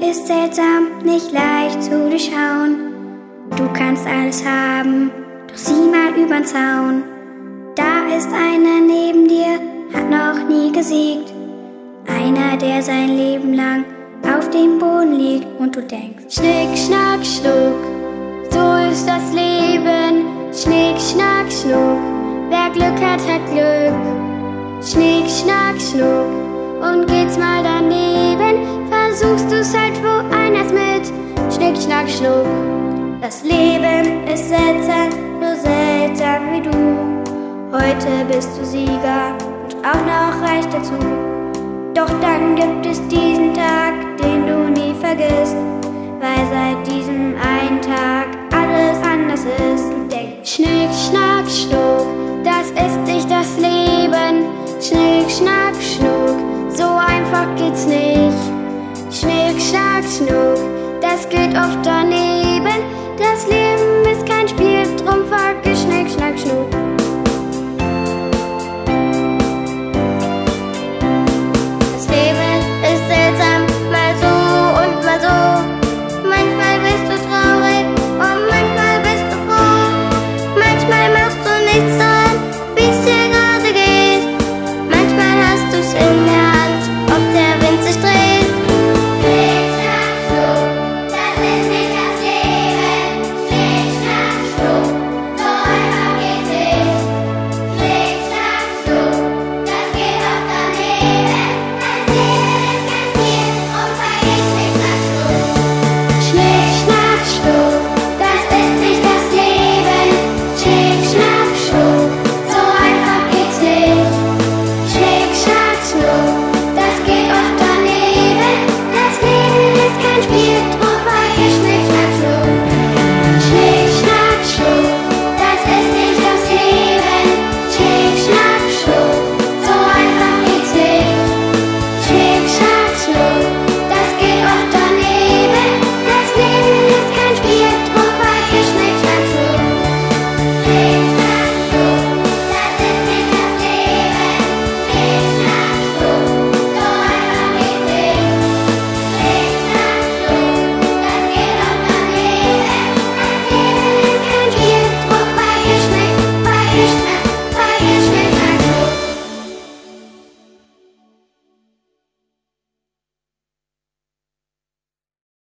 ist seltsam, nicht leicht zu durchschauen. Du kannst alles haben, doch sieh mal übern Zaun. Da ist einer neben dir, hat noch nie gesiegt. Einer, der sein Leben lang auf dem Boden liegt und du denkst: Schnick, schnack, schnuck, so ist das Leben. Schnick, schnack, schnuck, wer Glück hat, hat Glück. Schnick, schnack, schnuck, und geht's mal daneben, versuchst du's halt woanders mit. Schnick, schnack, schnuck. Das Leben ist seltsam, so seltsam wie du. Heute bist du Sieger und auch noch reich dazu. Doch dann gibt es diesen Tag, den du nie vergisst, weil seit diesem einen Tag alles anders ist. Du denkst: Schnick, schnack, schnuck, das ist nicht das Leben. Schnick, schnack, schnuck, so einfach geht's nicht. Schnick, schnack, schnuck, das geht oft daneben. Das Leben ist kein Spiel, drum fuck, Schnick, schnack, schnuck.